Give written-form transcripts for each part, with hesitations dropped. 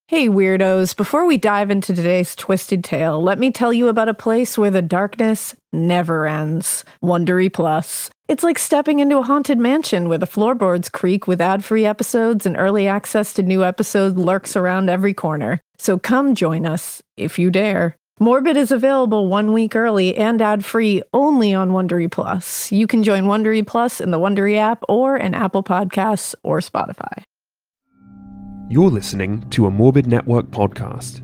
Hey weirdos, before we dive into today's twisted tale, let me tell you about a place where the darkness never ends. Wondery Plus. It's like stepping into a haunted mansion where the floorboards creak with ad-free episodes and early access to new episodes lurks around every corner. So come join us, if you dare. Morbid is available 1 week early and ad-free only on Wondery Plus. You can join Wondery Plus in the Wondery app or in Apple Podcasts or Spotify. You're listening to a Morbid Network podcast.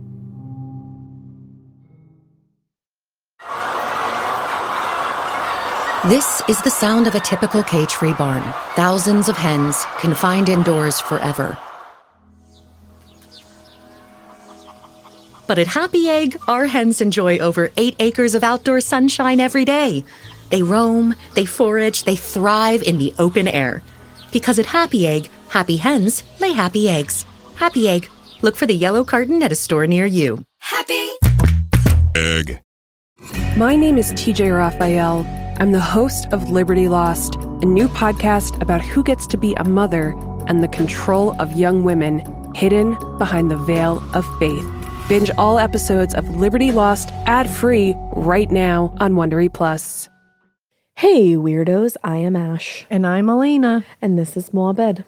This is the sound of a typical cage-free barn. Thousands of hens confined indoors forever. But at Happy Egg, our hens enjoy over 8 acres of outdoor sunshine every day. They roam, they forage, they thrive in the open air. Because at Happy Egg, happy hens lay happy eggs. Happy Egg. Look for the yellow carton at a store near you. Happy Egg. My name is TJ Raphael. I'm the host of Liberty Lost, a new podcast about who gets to be a mother and the control of young women hidden behind the veil of faith. Binge all episodes of Liberty Lost ad-free right now on Wondery Plus. Hey weirdos, I am Ash. And I'm Elena. And this is Morbid.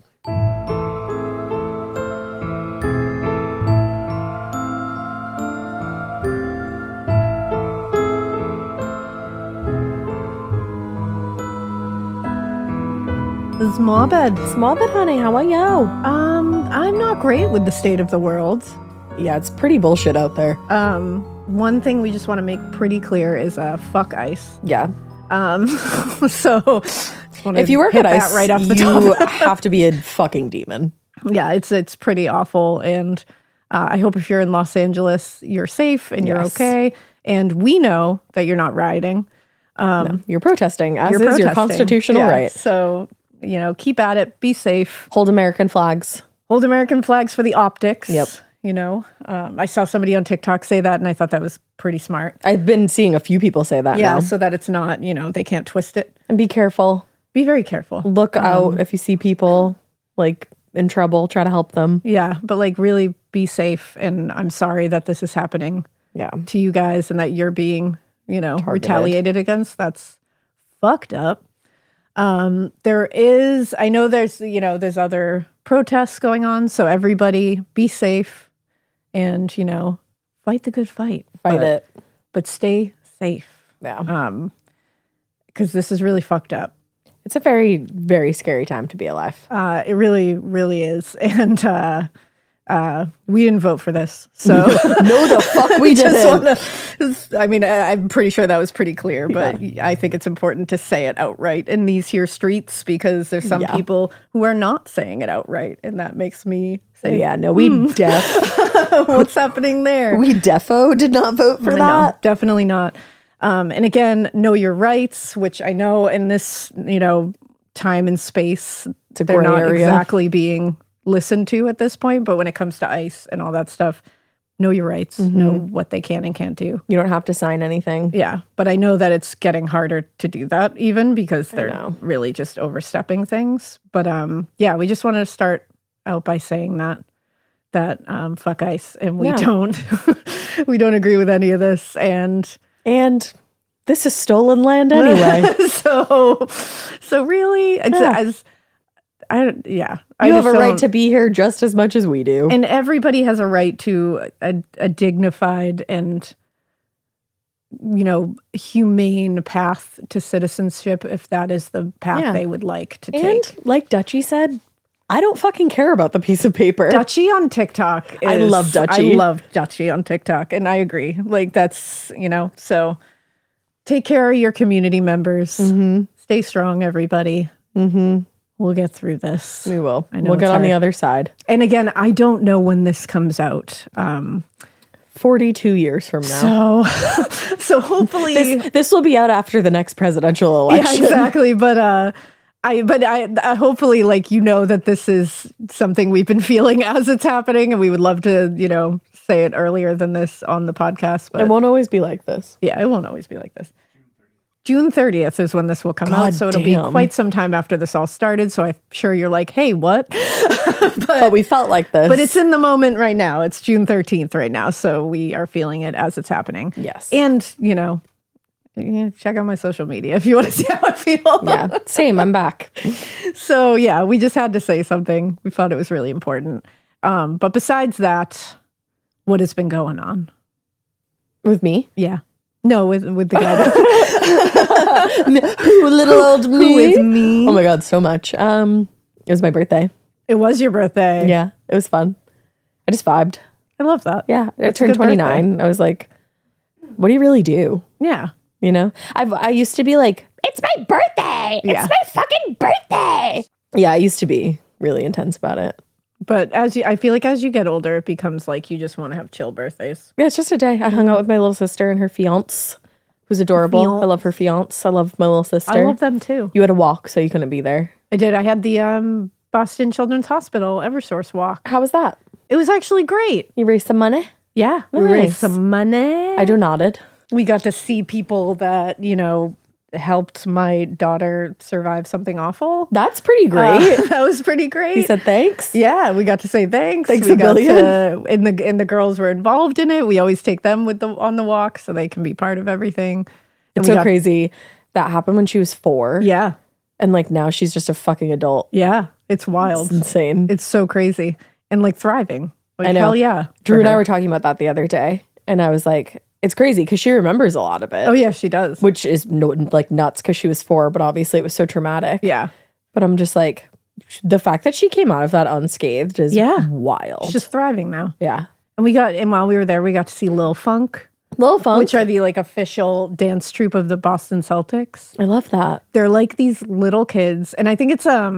This is Morbid. Morbid, honey, how are you? I'm not great with the state of the world. Yeah, it's pretty bullshit out there. One thing we just want to make pretty clear is fuck ICE. Yeah. So If you work at ICE, right off the you top. have to be a fucking demon. Yeah, it's pretty awful, and I hope if you're in Los Angeles, you're safe and you're Yes. okay. And we know that you're not rioting. No, you're protesting, as You're is your protesting. constitutional Yeah, right. So, keep at it. Be safe. Hold American flags. Hold American flags for the optics. Yep. I saw somebody on TikTok say that, and I thought that was pretty smart. I've been seeing a few people say that Yeah, now. so that it's not, they can't twist it. And be careful. Be very careful. Look out if you see people, in trouble. Try to help them. Yeah, but really be safe. And I'm sorry that this is happening Yeah. to you guys and that you're being, retaliated against. That's fucked up. I know there's other protests going on. So everybody be safe and, fight the good fight. Fight it. But stay safe. Yeah. Because this is really fucked up. It's a very, very scary time to be alive. It really, really is. And we didn't vote for this. So No, the fuck we didn't. I'm pretty sure that was pretty clear, but I think it's important to say it outright in these here streets because there's some people who are not saying it outright. And that makes me say, Yeah, no, we what's happening there? we defo did not vote for No, that. definitely not. And again, know your rights, which I know in this, time and space, It's a they're gray not area. exactly being listened to at this point. But when it comes to ICE and all that stuff, know your rights, know what they can and can't do. You don't have to sign anything. Yeah. But I know that it's getting harder to do that even because they're know. really just overstepping things. But we just wanted to start out by saying that fuck ICE and we Yeah. don't we don't agree with any of this. And this is stolen land anyway. so really, Yeah. I You have a right don't- to be here just as much as we do. and everybody has a right to a dignified and humane path to citizenship if that is the path Yeah. they would like to And take. like Dutchie said, I don't fucking care about the piece of paper. Dutchie on TikTok. I love Dutchie. I love Dutchie on TikTok, and I agree. That's so. Take care of your community members. Mm-hmm. Stay strong, everybody. Mm-hmm. We'll get through this. We will. I know We'll get it's on the hard. other side. And again, I don't know when this comes out. 42 years from now. So hopefully, This will be out after the next presidential yeah, election. exactly. But I hopefully that this is something we've been feeling as it's happening, and we would love to say it earlier than this on the podcast. But It won't always be like this. yeah, it won't always be like this. June 30th is when this will come out. God So it'll be damn. quite some time after this all started. So I'm sure you're like, hey, what? But we felt like this. But it's in the moment right now. It's June 13th right now. So we are feeling it as it's happening. Yes. And, check out my social media if you want to see how I feel. Yeah. Same. I'm back. So, yeah, we just had to say something. We thought it was really important. But besides that, what has been going on? With me. Yeah. No, with the guy that Little old me. who is me. Oh my God, so much. It was my birthday. It was your birthday. Yeah. It was fun. I just vibed. I love that. Yeah. I That's a turned good birthday. 29. I was like, what do you really do? Yeah. You know, I used to be like, it's my birthday. Yeah. It's my fucking birthday. Yeah, I used to be really intense about it. But I feel like as you get older, it becomes like you just want to have chill birthdays. Yeah, it's just a day. I hung out with my little sister and her fiance, who's adorable. I love her fiance. I love my little sister. I love them too. You had to walk, so you couldn't be there. I did. I had the Boston Children's Hospital Eversource walk. How was that? It was actually great. You raised some money? Yeah. We raised Nice. some money. I do nodded. We got to see people that, helped my daughter survive something awful. That's pretty great. That was pretty great. He said thanks. Yeah, we got to say thanks. Thanks we a got billion. to, and the girls were involved in it. We always take them on the walk so they can be part of everything. And It's we so got- crazy. That happened when she was 4. Yeah, And like now she's just a fucking adult. yeah, it's It's wild. insane. It's so crazy and like thriving. Like, I know. Hell yeah. Drew for and I her. were talking about that the other day. And I was like, it's crazy because she remembers a lot of it. Oh yeah, she does. Which is like nuts because she was 4, but obviously it was so traumatic. Yeah, But I'm just like, the fact that she came out of that unscathed is wild. she's just thriving now. yeah. And while we were there, we got to see Lil Funk, Lil Funk. which are the like official dance troupe of the Boston Celtics. I love that. They're like these little kids, and I think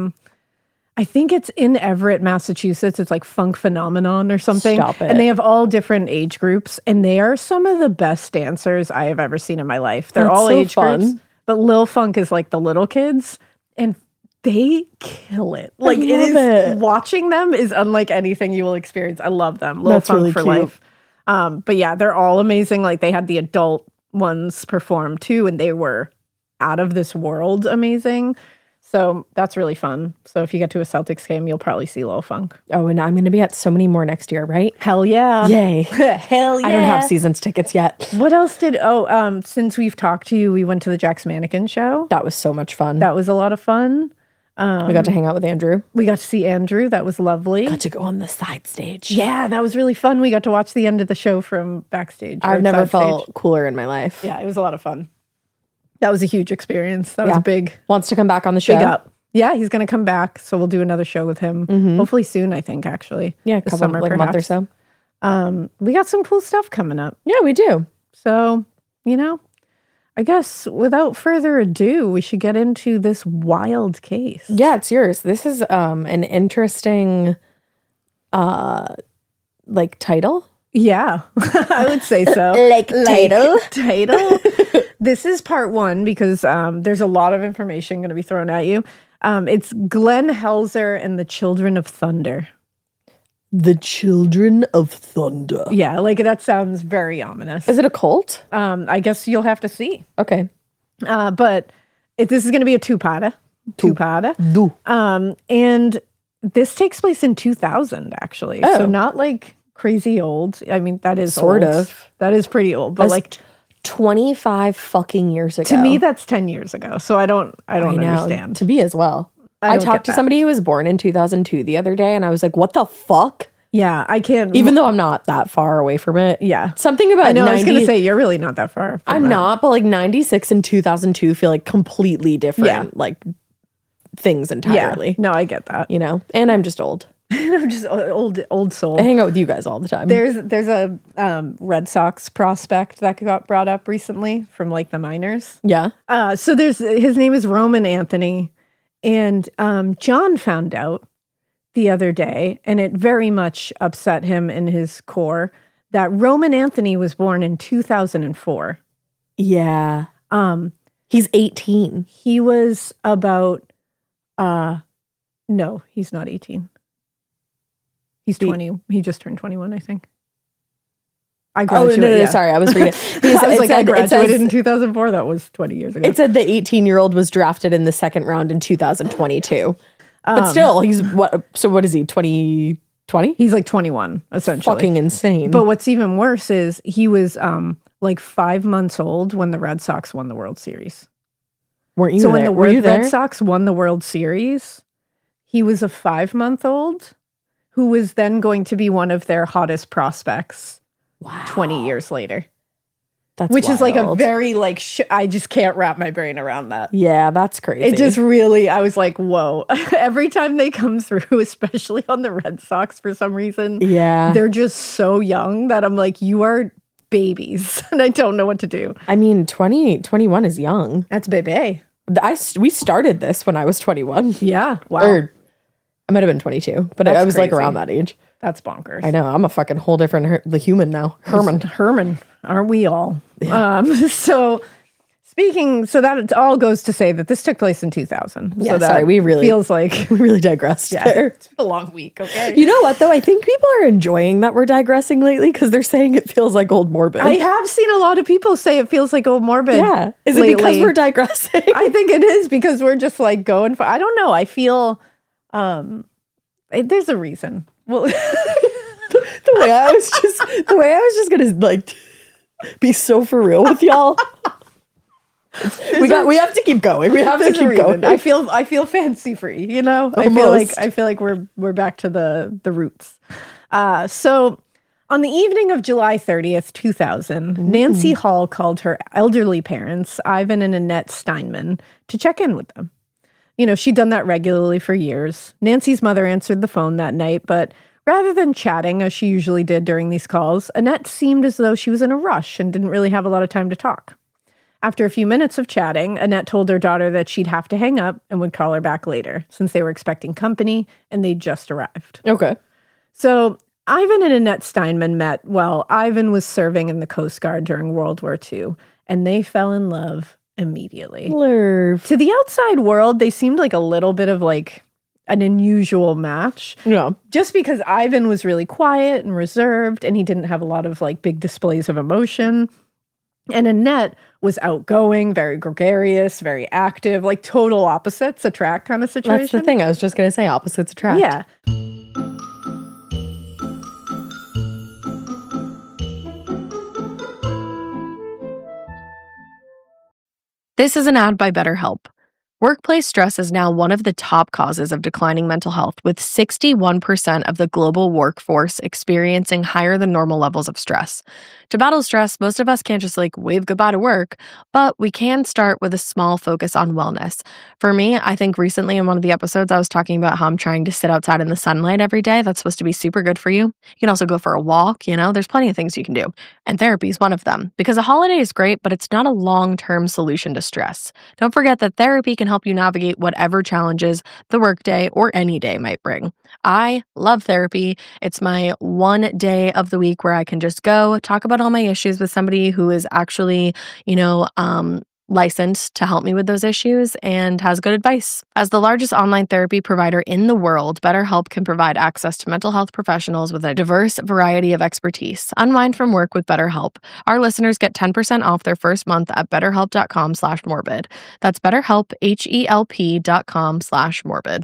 it's in Everett, Massachusetts. It's like Funk Phenomenon or something. Stop it. And they have all different age groups, and they are some of the best dancers I have ever seen in my life. They're That's all so age fun. groups, but Lil Funk is like the little kids, and they kill it. Like it is love it. watching them is unlike anything you will experience. I love them. Lil That's Funk really for cute. life. But yeah, they're all amazing. Like they had the adult ones perform too, and they were out of this world amazing. So that's really fun. So if you get to a Celtics game, you'll probably see Lil Funk. Oh, and I'm going to be at so many more next year, right? Hell yeah. Yay. Hell yeah. I don't have seasons tickets yet. What else since we've talked to you, we went to the Jack's Mannequin show. That was so much fun. That was a lot of fun. we got to hang out with Andrew. We got to see Andrew. That was lovely. Got to go on the side stage. Yeah, that was really fun. We got to watch the end of the show from backstage. or I've never side felt stage. cooler in my life. Yeah, it was a lot of fun. That was a huge experience. That was Yeah. big, Wants to come back on the show. big up. Yeah, he's going to come back. So we'll do another show with him. Hopefully soon, I think, actually. Yeah, a This couple, summer, like a month or perhaps. so. We got some cool stuff coming up. Yeah, we do. So, I guess without further ado, we should get into this wild case. Yeah, it's yours. This is an interesting like title. Yeah, I would say so. title. Title. This is part 1 because there's a lot of information going to be thrown at you. It's Glenn Helzer and the Children of Thunder. The Children of Thunder. Yeah, like that sounds very ominous. Is it a cult? I guess you'll have to see. Okay. But this is going to be a two-parter. Two-parter. Do. And this takes place in 2000, actually. Oh. So not like crazy old. I mean, that is Sort old. of. That is pretty old. But That's like 25 fucking years ago. to me, that's 10 years ago. So I don't I know. understand. To me as well. I I don't talked get to that. somebody who was born in 2002 the other day, and I was like, what the fuck? Yeah, I can't. Even though I'm not that far away from it. yeah. Something about I know. 90, I was going to say, you're really not that far. from I'm that. not, but like 96 and 2002 feel like completely different, Yeah. like things entirely. Yeah. No, I get that. You know, and I'm just old. I'm just old soul. I hang out with you guys all the time. There's a Red Sox prospect that got brought up recently from like the minors. yeah. So his name is Roman Anthony, and John found out the other day, and it very much upset him in his core that Roman Anthony was born in 2004. Yeah. Um, He's 18. he was about no, he's not 18. He's 20. He just turned 21, I think. I Oh, graduated. no, yeah. sorry. I was reading. I was like, I graduated in 2004. That was 20 years ago. It said the 18-year-old was drafted in the second round in 2022. But still, he's what? So what is he? 2020? He's like 21, essentially. Fucking insane. But what's even worse is he was like 5 months old when the Red Sox won the World Series. Weren't you So there? when the Were you Red there? Sox won the World Series, he was a 5-month-old who was then going to be one of their hottest prospects Wow. 20 years later. That's Which is like a wild. very like I just can't wrap my brain around that. Yeah, that's crazy. It just really, I was like, whoa. Every time they come through, especially on the Red Sox for some reason, Yeah. they're just so young that I'm like, you are babies. And I don't know what to do. I mean, 21 is young. That's baby. We started this when I was 21. Yeah. Wow. Or I might have been 22, but I That's was like crazy. around that age. That's bonkers. I know. I'm a fucking whole different the human now. Herman, aren't we all? So that it all goes to say that this took place in 2000. Yeah, so that sorry, we really- feels like We really digressed there. it's been a long week. Okay. You know what, though? I think people are enjoying that we're digressing lately because they're saying it feels like old morbid. I have seen a lot of people say it feels like old morbid. Yeah. Is it because lately. we're digressing? I think it is because we're just like going for, I don't know. I feel there's a reason. Well, the way I was just gonna like be so for real with y'all. We have to keep going. We have to there's a keep reason. going. I feel fancy free, you know? Almost. I feel like we're back to the roots. So on the evening of July 30th, 2000, Nancy Hall called her elderly parents, Ivan and Annette Steinman, to check in with them. You know, she'd done that regularly for years. Nancy's mother answered the phone that night, but rather than chatting as she usually did during these calls, Annette seemed as though she was in a rush and didn't really have a lot of time to talk. After a few minutes of chatting, Annette told her daughter that she'd have to hang up and would call her back later, since they were expecting company and they'd just arrived. Okay. So Ivan and Annette Steinman met while Ivan was serving in the Coast Guard during World War II, and they fell in love immediately. Lerv. To the outside world, they seemed like a little bit of like an unusual match, Yeah. just because Ivan was really quiet and reserved, and he didn't have a lot of like big displays of emotion. And Annette was outgoing, very gregarious, very active, like total opposites attract kind of situation. That's the thing. I was just gonna say opposites attract. Yeah. This is an ad by BetterHelp. Workplace stress is now one of the top causes of declining mental health, with 61% of the global workforce experiencing higher than normal levels of stress. To battle stress, most of us can't just like wave goodbye to work, but we can start with a small focus on wellness. For me, I think recently in one of the episodes, I was talking about how I'm trying to sit outside in the sunlight every day. That's supposed to be super good for you. You can also go for a walk, there's plenty of things you can do. And therapy is one of them, because a holiday is great, but it's not a long-term solution to stress. Don't forget that therapy can help you navigate whatever challenges the workday or any day might bring. I love therapy. It's my one day of the week where I can just go talk about all my issues with somebody who is actually, licensed to help me with those issues and has good advice. As the largest online therapy provider in the world, BetterHelp can provide access to mental health professionals with a diverse variety of expertise. Unwind from work with BetterHelp. Our listeners get 10% off their first month at betterhelp.com/morbid. That's BetterHelp, HELP.com/morbid.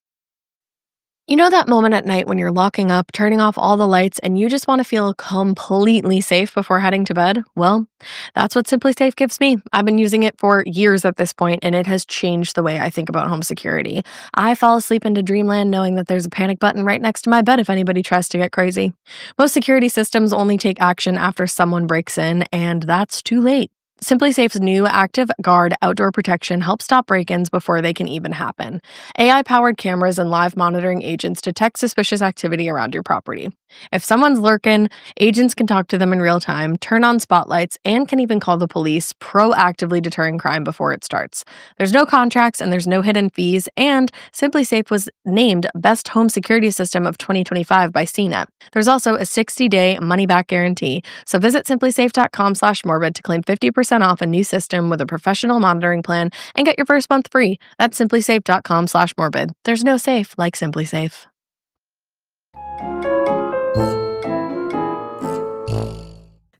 You know that moment at night when you're locking up, turning off all the lights, and you just want to feel completely safe before heading to bed? Well, that's what Simply Safe gives me. I've been using it for years at this point, and it has changed the way I think about home security. I fall asleep into dreamland knowing that there's a panic button right next to my bed if anybody tries to get crazy. Most security systems only take action after someone breaks in, and that's too late. Simply Safe's new Active Guard outdoor protection helps stop break-ins before they can even happen. AI-powered cameras and live monitoring agents detect suspicious activity around your property. If someone's lurking, agents can talk to them in real time, turn on spotlights, and can even call the police, proactively deterring crime before it starts. There's no contracts and there's no hidden fees, and Simply Safe was named Best Home Security System of 2025 by CNET. There's also a 60-day money-back guarantee, so visit simplysafe.com/morbid to claim 50% off a new system with a professional monitoring plan and get your first month free. That's simplysafe.com/morbid. There's no safe like Simply Safe.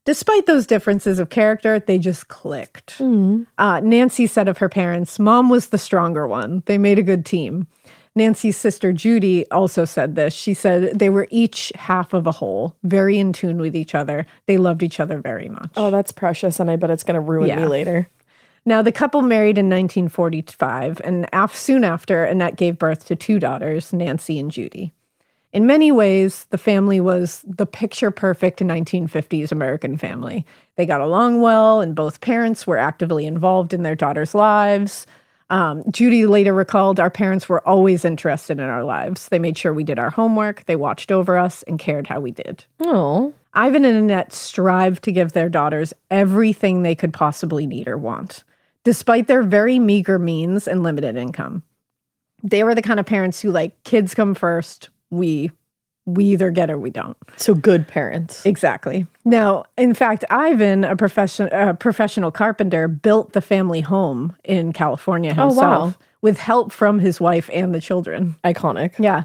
Despite those differences of character, they just clicked. Nancy said of her parents, Mom was the stronger one. They made a good team. Nancy's sister Judy also said this. She said they were each half of a whole, very in tune with each other. They loved each other very much. Oh, that's precious, and I bet it's going to ruin me later. Now, the couple married in 1945, and soon after, Annette gave birth to 2 daughters, Nancy and Judy. In many ways, the family was the picture-perfect 1950s American family. They got along well, and both parents were actively involved in their daughters' lives. Judy later recalled, our parents were always interested in our lives. They made sure we did our homework, they watched over us, and cared how we did. Oh. Ivan and Annette strived to give their daughters everything they could possibly need or want, despite their very meager means and limited income. They were the kind of parents who, like, kids come first. We either get or we don't. So good parents. Exactly. Now, in fact, Ivan, a professional carpenter, built the family home in California himself with help from his wife and the children. Iconic. Yeah.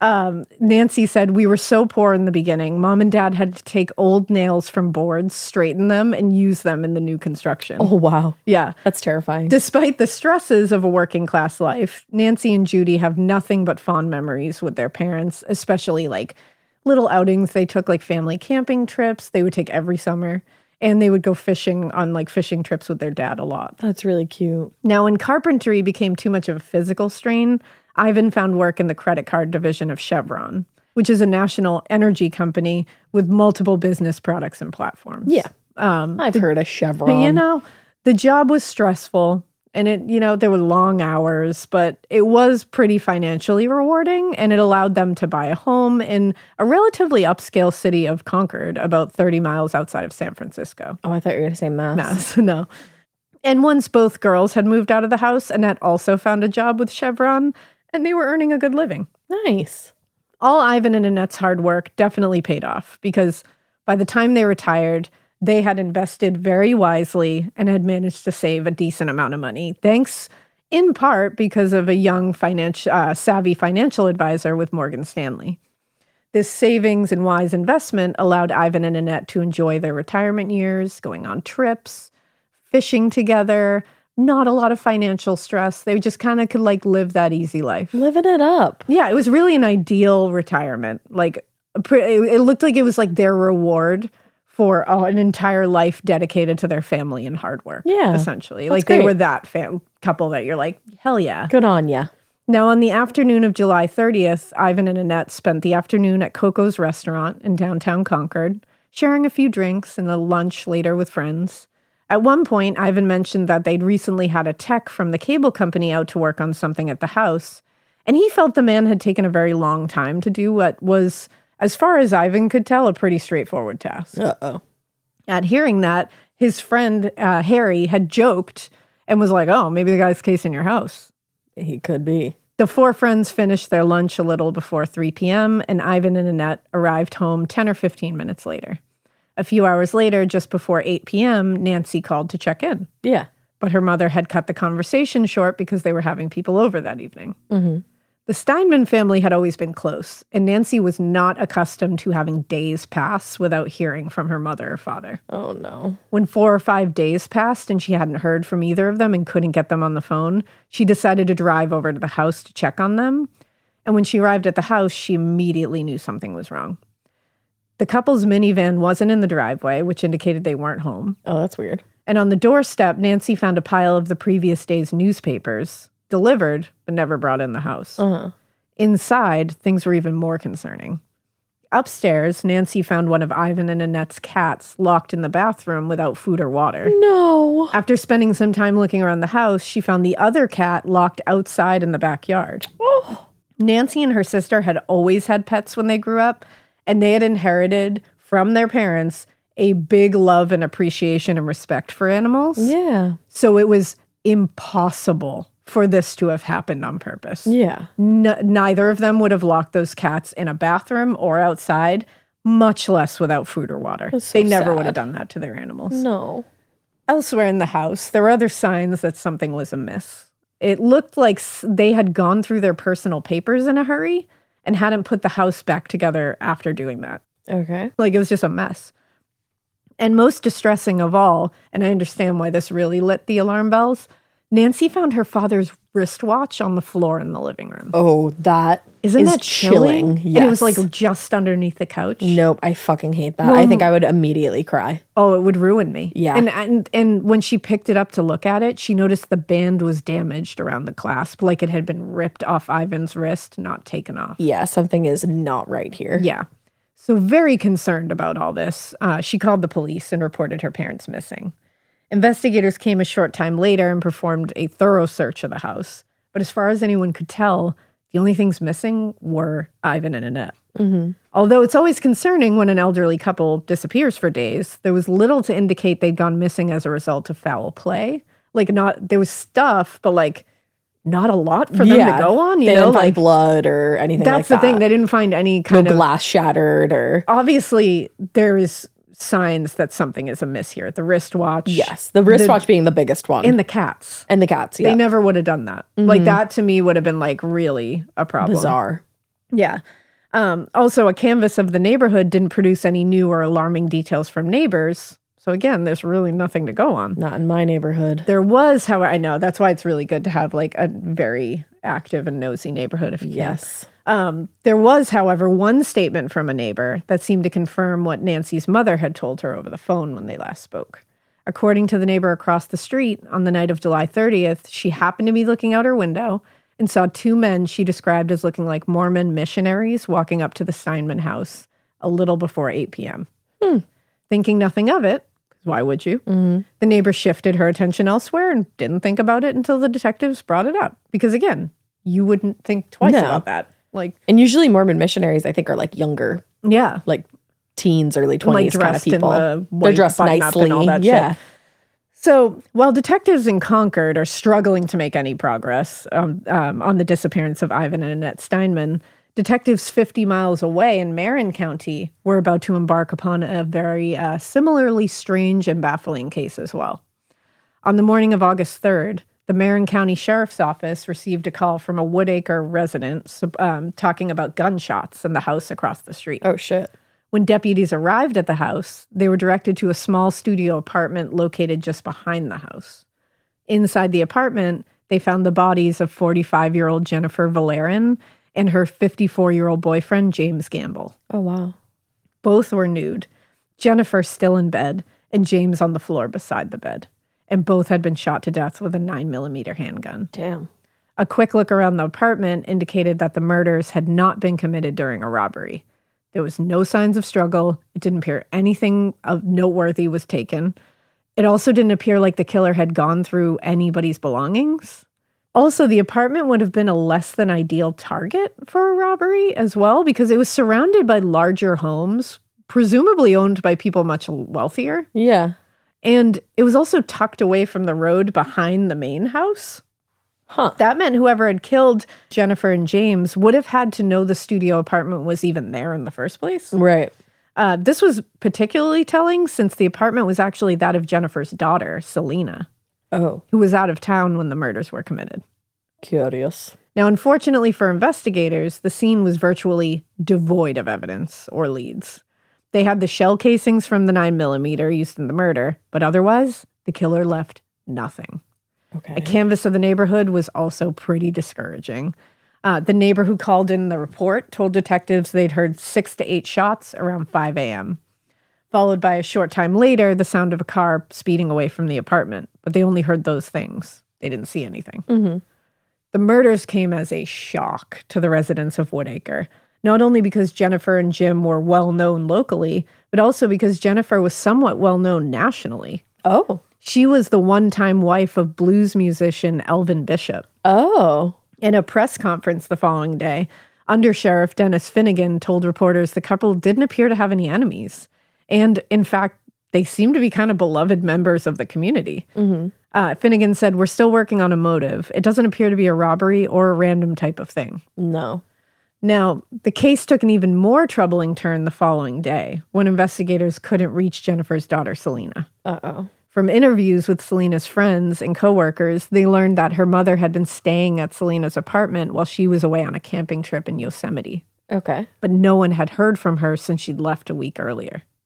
Nancy said, we were so poor in the beginning. Mom and Dad had to take old nails from boards, straighten them, and use them in the new construction. Oh, wow. Yeah. That's terrifying. Despite the stresses of a working class life, Nancy and Judy have nothing but fond memories with their parents, especially like little outings they took, like family camping trips. They would take every summer, and they would go fishing on like fishing trips with their dad a lot. That's really cute. Now, when carpentry became too much of a physical strain, Ivan found work in the credit card division of Chevron, which is a national energy company with multiple business products and platforms. Yeah. I've heard of Chevron. You know, the job was stressful, and there were long hours, but it was pretty financially rewarding, and it allowed them to buy a home in a relatively upscale city of Concord, about 30 miles outside of San Francisco. Oh, I thought you were going to say Mass. No. And once both girls had moved out of the house, Annette also found a job with Chevron, and they were earning a good living. Nice. All Ivan and Annette's hard work definitely paid off, because by the time they retired, they had invested very wisely and had managed to save a decent amount of money, thanks in part because of a young savvy financial advisor with Morgan Stanley. This savings and wise investment allowed Ivan and Annette to enjoy their retirement years, going on trips, fishing together, not a lot of financial stress. They just kind of could like live that easy life. Living it up. Yeah, it was really an ideal retirement. Like it looked like it was like their reward for an entire life dedicated to their family and hard work. Yeah, essentially. that's Like they great. were that couple that you're like, hell yeah. Good on ya. Now, on the afternoon of July 30th, Ivan and Annette spent the afternoon at Coco's restaurant in downtown Concord, sharing a few drinks and a lunch later with friends. At one point, Ivan mentioned that they'd recently had a tech from the cable company out to work on something at the house, and he felt the man had taken a very long time to do what was, as far as Ivan could tell, a pretty straightforward task. Uh-oh. At hearing that, his friend Harry had joked and was like, oh, maybe the guy's casing your house. He could be. The 4 friends finished their lunch a little before 3 p.m., and Ivan and Annette arrived home 10 or 15 minutes later. A few hours later, just before 8 p.m., Nancy called to check in. Yeah. But her mother had cut the conversation short because they were having people over that evening. Mm-hmm. The Steinman family had always been close, and Nancy was not accustomed to having days pass without hearing from her mother or father. Oh, no. When 4 or 5 days passed and she hadn't heard from either of them and couldn't get them on the phone, she decided to drive over to the house to check on them. And when she arrived at the house, she immediately knew something was wrong. The couple's minivan wasn't in the driveway, which indicated they weren't home. Oh, that's weird. And on the doorstep, Nancy found a pile of the previous day's newspapers, delivered, but never brought in the house. Uh-huh. Inside, things were even more concerning. Upstairs, Nancy found one of Ivan and Annette's cats locked in the bathroom without food or water. No. After spending some time looking around the house, she found the other cat locked outside in the backyard. Oh. Nancy and her sister had always had pets when they grew up, and they had inherited from their parents a big love and appreciation and respect for animals. Yeah. So it was impossible for this to have happened on purpose. Yeah. Neither of them would have locked those cats in a bathroom or outside, much less without food or water. That's so They never would sad. have done that to their animals. No. Elsewhere in the house, there were other signs that something was amiss. It looked like they had gone through their personal papers in a hurry and hadn't put the house back together after doing that. Okay. Like it was just a mess. And most distressing of all, and I understand why this really lit the alarm bells, Nancy found her father's wristwatch on the floor in the living room. Oh, that Isn't is that chilling? Yes. And it was like just underneath the couch. Nope, I fucking hate that. Well, I think I would immediately cry. Oh, it would ruin me. Yeah. And when she picked it up to look at it, she noticed the band was damaged around the clasp, like it had been ripped off Ivan's wrist, not taken off. Yeah, something is not right here. Yeah. So very concerned about all this, she called the police and reported her parents missing. Investigators came a short time later and performed a thorough search of the house. But as far as anyone could tell, the only things missing were Ivan and Annette. Mm-hmm. Although it's always concerning when an elderly couple disappears for days, there was little to indicate they'd gone missing as a result of foul play. There was stuff, but not a lot for them to go on. They didn't find blood or anything like that. That's the thing. They didn't find any kind of glass shattered or... Obviously, there is signs that something is amiss here. The wristwatch. Yes, the wristwatch being the biggest one. And the cats. And the cats, yeah. They never would have done that. Mhm. That to me would have been really a problem. Bizarre. Yeah. Also, a canvass of the neighborhood didn't produce any new or alarming details from neighbors. So again, there's really nothing to go on. Not in my neighborhood. There was, however, I know that's why it's really good to have a very active and nosy neighborhood if you can. Yes. There was, however, one statement from a neighbor that seemed to confirm what Nancy's mother had told her over the phone when they last spoke. According to the neighbor across the street, on the night of July 30th, she happened to be looking out her window and saw two men she described as looking like Mormon missionaries walking up to the Steinman house a little before 8 p.m. Thinking nothing of it, because why would you? Mm-hmm. The neighbor shifted her attention elsewhere and didn't think about it until the detectives brought it up. Because again, you wouldn't think twice about that. And usually Mormon missionaries, I think, are younger. Yeah. Teens, early 20s kind of people. They're dressed nicely. And all that shit. So while detectives in Concord are struggling to make any progress on the disappearance of Ivan and Annette Steinman, detectives 50 miles away in Marin County were about to embark upon a very similarly strange and baffling case as well. On the morning of August 3rd, the Marin County Sheriff's Office received a call from a Woodacre resident talking about gunshots in the house across the street. Oh, shit. When deputies arrived at the house, they were directed to a small studio apartment located just behind the house. Inside the apartment, they found the bodies of 45-year-old Jennifer Valerin and her 54-year-old boyfriend, James Gamble. Oh, wow. Both were nude, Jennifer still in bed, and James on the floor beside the bed. And both had been shot to death with a 9mm handgun. Damn. A quick look around the apartment indicated that the murders had not been committed during a robbery. There was no signs of struggle. It didn't appear anything of noteworthy was taken. It also didn't appear like the killer had gone through anybody's belongings. Also, the apartment would have been a less than ideal target for a robbery as well, because it was surrounded by larger homes, presumably owned by people much wealthier. Yeah. And it was also tucked away from the road behind the main house. Huh. That meant whoever had killed Jennifer and James would have had to know the studio apartment was even there in the first place. Right. This was particularly telling since the apartment was actually that of Jennifer's daughter, Selena, Oh, who was out of town when the murders were committed. curious. Now, unfortunately for investigators, the scene was virtually devoid of evidence or leads. They had the shell casings from the 9mm used in the murder, but otherwise, the killer left nothing. Okay. A canvass of the neighborhood was also pretty discouraging. The neighbor who called in the report told detectives they'd heard 6 to 8 shots around 5 a.m., followed by a short time later, the sound of a car speeding away from the apartment. But they only heard those things. They didn't see anything. Mm-hmm. The murders came as a shock to the residents of Woodacre, not only because Jennifer and Jim were well-known locally, but also because Jennifer was somewhat well-known nationally. Oh. She was the one-time wife of blues musician Elvin Bishop. Oh. In a press conference the following day, Undersheriff Dennis Finnegan told reporters the couple didn't appear to have any enemies. And in fact, they seemed to be kind of beloved members of the community. Mm-hmm. Finnegan said, "We're still working on a motive. It doesn't appear to be a robbery or a random type of thing." No. Now, the case took an even more troubling turn the following day when investigators couldn't reach Jennifer's daughter, Selena. Uh-oh. From interviews with Selena's friends and coworkers, they learned that her mother had been staying at Selena's apartment while she was away on a camping trip in Yosemite. Okay. But no one had heard from her since she'd left a week earlier.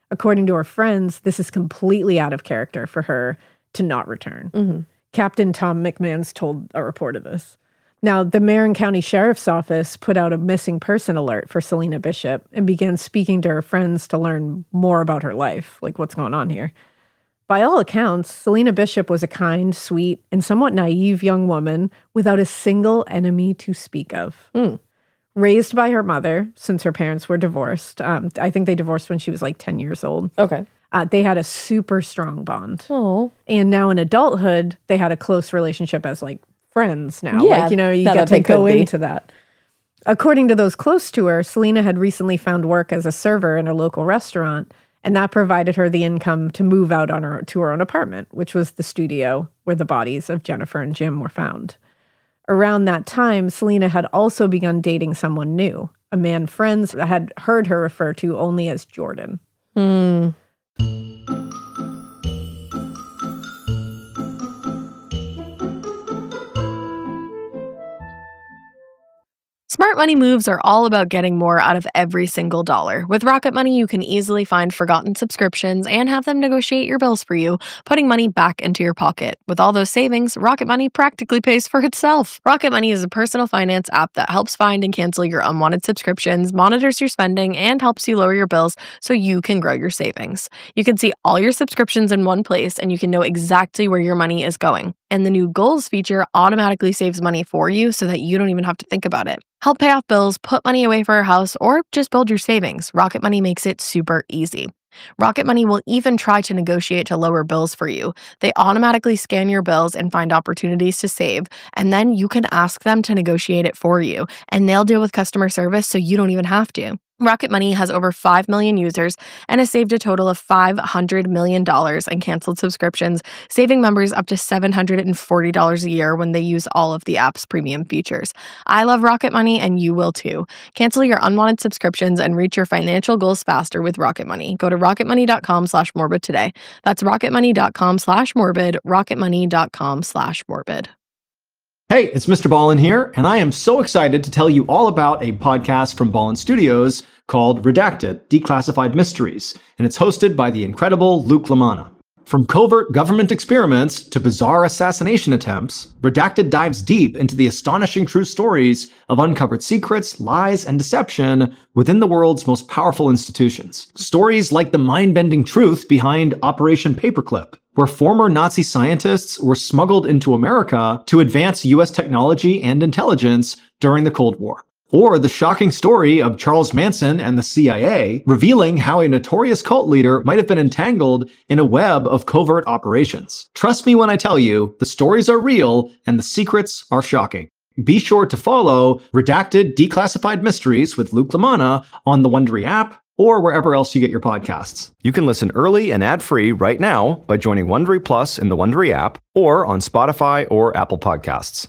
According to her friends, this is completely out of character for her to not return. Mhm. Captain Tom McMahon's told a reporter this. Now, the Marin County Sheriff's Office put out a missing person alert for Selena Bishop and began speaking to her friends to learn more about her life, like what's going on here. By all accounts, Selena Bishop was a kind, sweet, and somewhat naive young woman without a single enemy to speak of. Raised by her mother, since her parents were divorced. I think they divorced when she was like 10 years old. Okay. They had a super strong bond. Oh. And now in adulthood, they had a close relationship as like friends now. Yeah, Like, you know, you that get to they go could be. into that. According to those close to her, Selena had recently found work as a server in a local restaurant, and that provided her the income to move out to her own apartment, which was the studio where the bodies of Jennifer and Jim were found. Around that time, Selena had also begun dating someone new, a man friends had heard her refer to only as Jordan. Smart money moves are all about getting more out of every single dollar. With Rocket Money, you can easily find forgotten subscriptions and have them negotiate your bills for you, putting money back into your pocket. With all those savings, Rocket Money practically pays for itself. Rocket Money is a personal finance app that helps find and cancel your unwanted subscriptions, monitors your spending, and helps you lower your bills so you can grow your savings. You can see all your subscriptions in one place, and you can know exactly where your money is going. And the new goals feature automatically saves money for you so that you don't even have to think about it. Help pay off bills, put money away for a house, or just build your savings. Rocket Money makes it super easy. Rocket Money will even try to negotiate to lower bills for you. They automatically scan your bills and find opportunities to save, and then you can ask them to negotiate it for you, and they'll deal with customer service so you don't even have to. Rocket Money has over 5 million users and has saved a total of $500 million in canceled subscriptions, saving members up to $740 a year when they use all of the app's premium features. I love Rocket Money, and you will too. Cancel your unwanted subscriptions and reach your financial goals faster with Rocket Money. Go to rocketmoney.com/morbid today. That's rocketmoney.com/morbid, rocketmoney.com/morbid. Hey, it's Mr. Ballin here, and I am so excited to tell you all about a podcast from Ballin Studios called Redacted, Declassified Mysteries, and it's hosted by the incredible Luke LaManna. From covert government experiments to bizarre assassination attempts, Redacted dives deep into the astonishing true stories of uncovered secrets, lies, and deception within the world's most powerful institutions. Stories like the mind-bending truth behind Operation Paperclip, where former Nazi scientists were smuggled into America to advance US technology and intelligence during the Cold War. Or the shocking story of Charles Manson and the CIA, revealing how a notorious cult leader might have been entangled in a web of covert operations. Trust me when I tell you, the stories are real and the secrets are shocking. Be sure to follow Redacted Declassified Mysteries with Luke LaManna on the Wondery app or wherever else you get your podcasts. You can listen early and ad-free right now by joining Wondery Plus in the Wondery app or on Spotify or Apple Podcasts.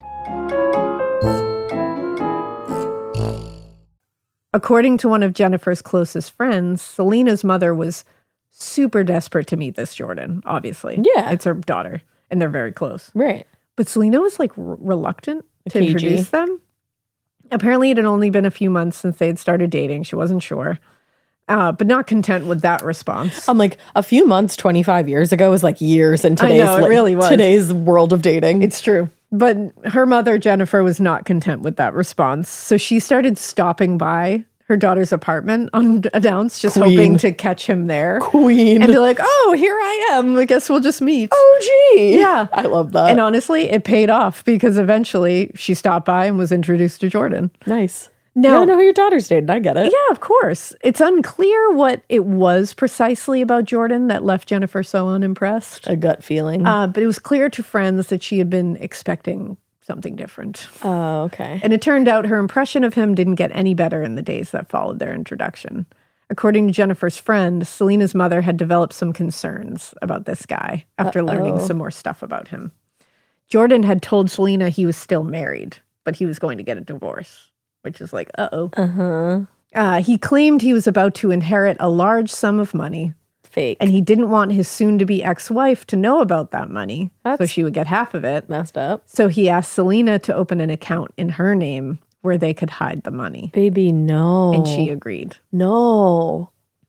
According to one of Jennifer's closest friends, Selena's mother was super desperate to meet this Jordan, obviously. Yeah. It's her daughter, and they're very close. Right. But Selena was like reluctant to Cagey. introduce them. Apparently, it had only been a few months since they had started dating. She wasn't sure, but not content with that response. I'm like, a few months 25 years ago was like years in today's, I know, it really was. Today's world of dating. It's true. But her mother, Jennifer, was not content with that response. So she started stopping by her daughter's apartment unannounced, just hoping to catch him there. Queen. And be like, oh, here I am. I guess we'll just meet. Oh, gee. Yeah. I love that. And honestly, it paid off because eventually she stopped by and was introduced to Jordan. Nice. Now, You don't know who your daughter's dating. I get it. yeah, of course. It's unclear what it was precisely about Jordan that left Jennifer so unimpressed. A gut feeling. But it was clear to friends that she had been expecting something different. Oh, okay. And it turned out her impression of him didn't get any better in the days that followed their introduction. According to Jennifer's friend, Selena's mother had developed some concerns about this guy after learning some more stuff about him. Jordan had told Selena he was still married, but he was going to get a divorce, which is like, uh-oh. He claimed he was about to inherit a large sum of money. Fake. And he didn't want his soon-to-be ex-wife to know about that money, so That's she would get half of it. messed up. So he asked Selena to open an account in her name where they could hide the money. Baby, no. And she agreed. No.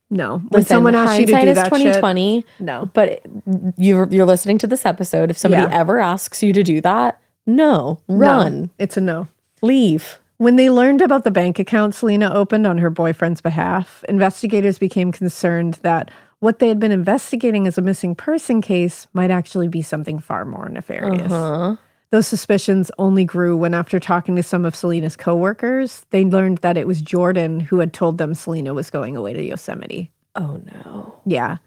No. When Listen, someone asks you to hindsight do is that 2020. shit, no. But you're listening to this episode. If somebody Yeah. ever asks you to do that, no, run, No, it's a no. leave. When they learned about the bank account Selena opened on her boyfriend's behalf, investigators became concerned that what they had been investigating as a missing person case might actually be something far more nefarious. Those suspicions only grew when, after talking to some of Selena's coworkers, they learned that it was Jordan who had told them Selena was going away to Yosemite. Oh no. Yeah.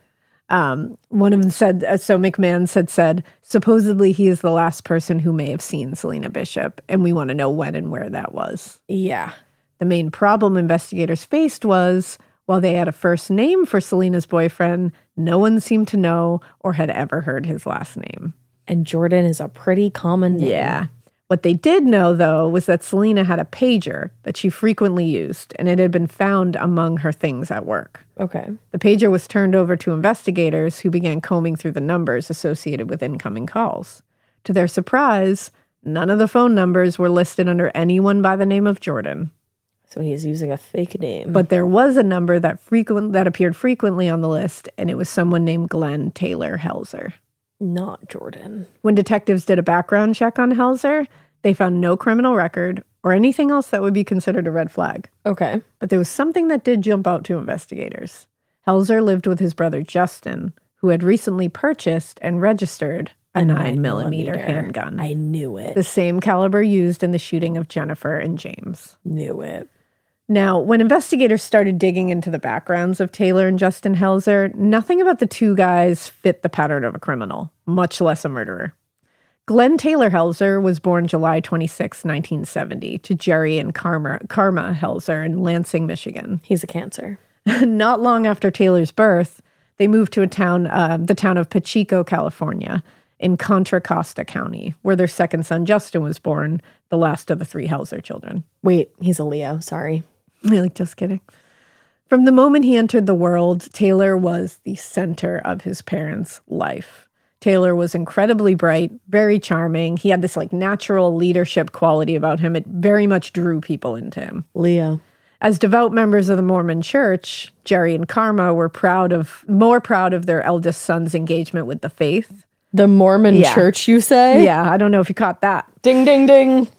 One of them said, so McMahon said, supposedly he is the last person who may have seen Selena Bishop, and we want to know when and where that was. Yeah. The main problem investigators faced was, while they had a first name for Selena's boyfriend, no one seemed to know or had ever heard his last name. And Jordan is a pretty common name. Yeah. What they did know, though, was that Selena had a pager that she frequently used, and it had been found among her things at work. Okay. The pager was turned over to investigators who began combing through the numbers associated with incoming calls. To their surprise, none of the phone numbers were listed under anyone by the name of Jordan. So he's using a fake name. But there was a number that appeared frequently on the list, and it was someone named Glenn Taylor Helzer. Not Jordan. When detectives did a background check on Helzer, they found no criminal record or anything else that would be considered a red flag. Okay. But there was something that did jump out to investigators. Helzer lived with his brother Justin, who had recently purchased and registered a 9mm handgun. I knew it. The same caliber used in the shooting of Jennifer and James. Knew it. Now, when investigators started digging into the backgrounds of Taylor and Justin Helzer, nothing about the two guys fit the pattern of a criminal, much less a murderer. Glenn Taylor Helzer was born July 26, 1970, to Jerry and Karma Helzer in Lansing, Michigan. He's a Cancer. Not long after Taylor's birth, they moved to the town of Pacheco, California, in Contra Costa County, where their second son, Justin, was born, the last of the three Helzer children. Wait, he's a Leo. Sorry. Really, just kidding. From the moment he entered the world, Taylor was the center of his parents' life. Taylor was incredibly bright, very charming. He had this natural leadership quality about him. It very much drew people into him. Leo. As devout members of the Mormon Church, Jerry and Karma were more proud of their eldest son's engagement with the faith. The Mormon Church, you say? Yeah, I don't know if you caught that. Ding, ding, ding.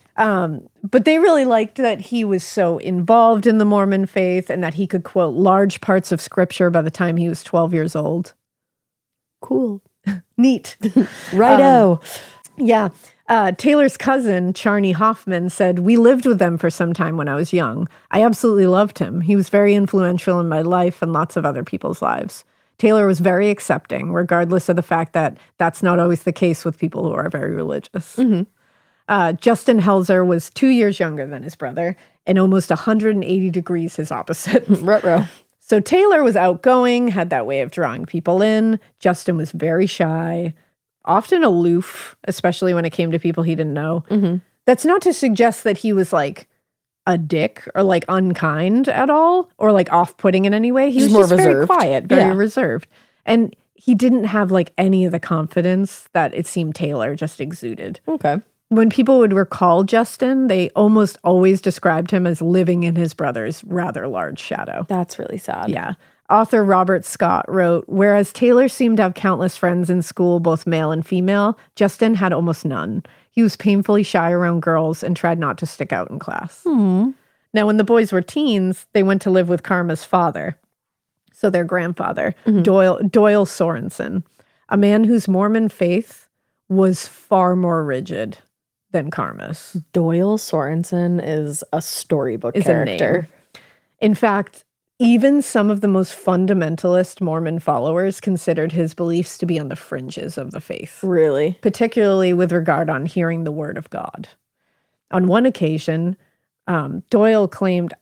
But they really liked that he was so involved in the Mormon faith and that he could quote large parts of scripture by the time he was 12 years old. Cool. Neat. Righto. Yeah. Taylor's cousin, Charney Hoffman, said, "We lived with them for some time when I was young. I absolutely loved him. He was very influential in my life and lots of other people's lives. Taylor was very accepting, regardless of the fact that that's not always the case with people who are very religious." Mm-hmm. Justin Helzer was 2 years younger than his brother and almost 180 degrees his opposite. Ruh-roh. So Taylor was outgoing, had that way of drawing people in. Justin was very shy, often aloof, especially when it came to people he didn't know. Mm-hmm. That's not to suggest that he was a dick or unkind at all or off-putting in any way. He was more just very reserved. quiet, very reserved. And he didn't have any of the confidence that it seemed Taylor just exuded. Okay. When people would recall Justin, they almost always described him as living in his brother's rather large shadow. That's really sad. Yeah. Author Robert Scott wrote, whereas Taylor seemed to have countless friends in school, both male and female, Justin had almost none. He was painfully shy around girls and tried not to stick out in class. Hmm. Now, when the boys were teens, they went to live with Karma's father, so their grandfather, Doyle Sorensen, a man whose Mormon faith was far more rigid than Karma's. Doyle Sorensen is a storybook character. In fact, even some of the most fundamentalist Mormon followers considered his beliefs to be on the fringes of the faith. Really? Particularly with regard on hearing the word of God. On one occasion, Doyle claimed,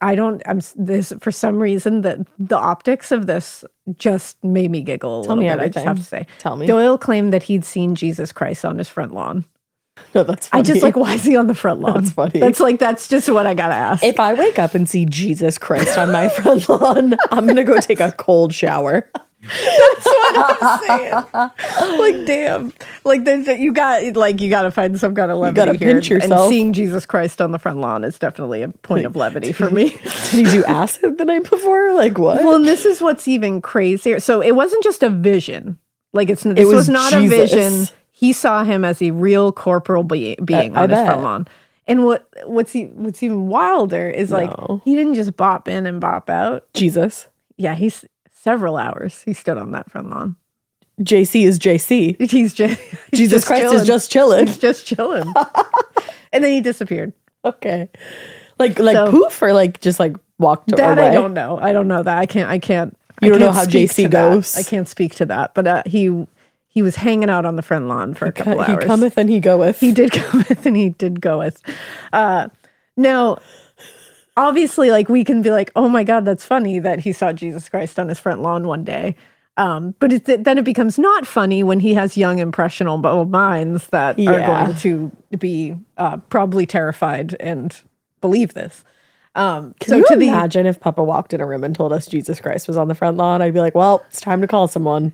for some reason, that the optics of this just made me giggle a little bit, I just have to say. Tell me. Doyle claimed that he'd seen Jesus Christ on his front lawn. No, that's funny. I just why is he on the front lawn? That's funny. That's just what I gotta ask. If I wake up and see Jesus Christ on my front lawn, I'm gonna go take a cold shower. That's what I'm saying. Like, damn. Like, you got to find some kind of levity gotta here. pinch And yourself. seeing Jesus Christ on the front lawn is definitely a point of levity for me. Did he do acid the night before? Like what? Well, and this is what's even crazier. So it wasn't just a vision. Like this was was not Jesus. a vision. He saw him as a real corporal being I on his front bet. lawn. And what's even wilder is like No. he didn't just bop in and bop out. Jesus. Yeah, he's several hours. He stood on that front lawn. JC is JC. He's Jesus Christ chilling. is just chilling. He's just chilling. And then he disappeared. Okay. Like So- poof or like just like walked That away? I don't know. I don't know that. I can't. You don't know can't how speak JC to that. goes? I can't speak to that. But he was hanging out on the front lawn for a couple He hours. cometh and he goeth. He did cometh and he did goeth. Now, obviously, like we can be like, oh my God, that's funny that he saw Jesus Christ on his front lawn one day. But then it becomes not funny when he has young, impressionable minds that are Yeah. going to be probably terrified and believe this. Can you imagine if Papa walked in a room and told us Jesus Christ was on the front lawn? I'd be like, well, it's time to call someone.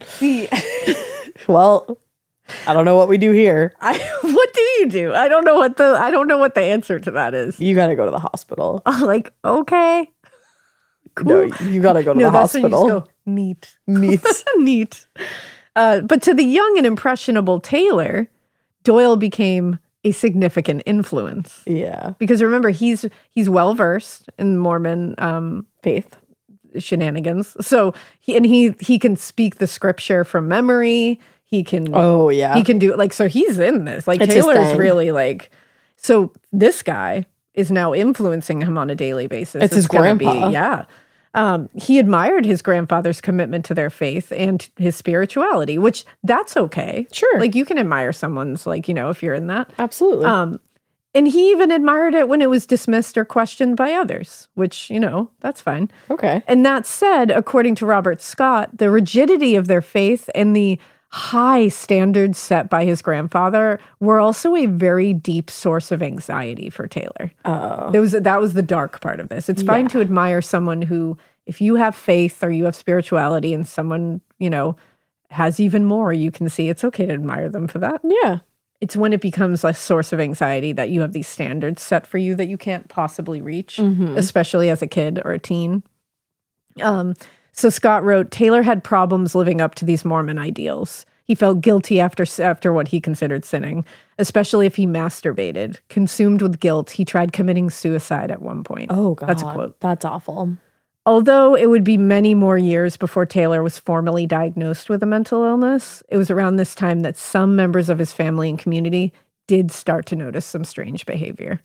Well, I don't know what we do here. What do you do? I don't know what the answer to that is. You got to go to the hospital. Like, okay. No, you got to go to the that's when you just hospital. go, neat. Neat. Neat. But to the young and impressionable Taylor, Doyle became a significant influence. Yeah. Because remember, he's well versed in Mormon Faith shenanigans. So he can speak the scripture from memory. He can Oh yeah. he can do like so he's in this. Like It's his Taylor's thing. really like so this guy is now influencing him on a daily basis. It's his gonna grandpa. Yeah. He admired his grandfather's commitment to their faith and his spirituality, which that's okay. Sure. Like you can admire someone's like, if you're in that. Absolutely. And he even admired it when it was dismissed or questioned by others, which, that's fine. Okay. And that said, according to Robert Scott, the rigidity of their faith and the high standards set by his grandfather were also a very deep source of anxiety for Taylor. Oh. That was the dark part of this. It's fine to admire someone who, if you have faith or you have spirituality and someone, has even more, you can see it's okay to admire them for that. Yeah. It's when it becomes a source of anxiety that you have these standards set for you that you can't possibly reach, especially as a kid or a teen. So Scott wrote, Taylor had problems living up to these Mormon ideals. He felt guilty after what he considered sinning, especially if he masturbated. Consumed with guilt, he tried committing suicide at one point. Oh God. That's a quote. That's awful. Although it would be many more years before Taylor was formally diagnosed with a mental illness, it was around this time that some members of his family and community did start to notice some strange behavior.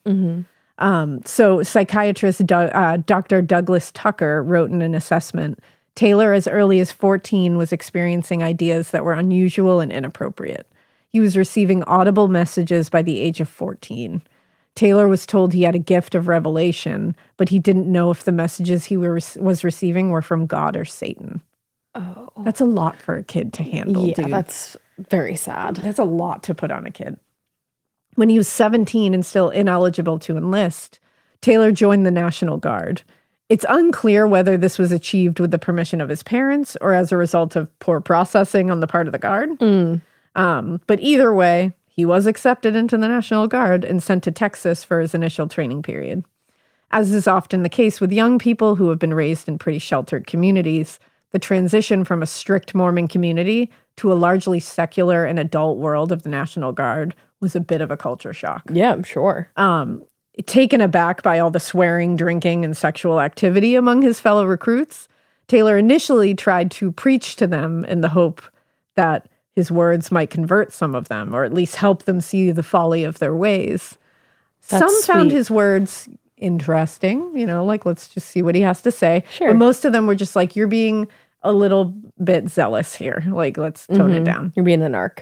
So psychiatrist Dr. Douglas Tucker wrote in an assessment, Taylor, as early as 14, was experiencing ideas that were unusual and inappropriate. He was receiving audible messages by the age of 14. Taylor was told he had a gift of revelation, but he didn't know if the messages he was receiving were from God or Satan. Oh. That's a lot for a kid to handle, Yeah, dude. that's very sad. That's a lot to put on a kid. When he was 17 and still ineligible to enlist, Taylor joined the National Guard. It's unclear whether this was achieved with the permission of his parents or as a result of poor processing on the part of the Guard. But either way, he was accepted into the National Guard and sent to Texas for his initial training period. As is often the case with young people who have been raised in pretty sheltered communities, the transition from a strict Mormon community to a largely secular and adult world of the National Guard was a bit of a culture shock. Yeah, I'm sure. Taken aback by all the swearing, drinking, and sexual activity among his fellow recruits, Taylor initially tried to preach to them in the hope that his words might convert some of them, or at least help them see the folly of their ways. That's Some found sweet. his words interesting, like, let's just see what he has to say. Sure. But most of them were just like, you're being a little bit zealous here. Like, let's tone it down. You're being a narc.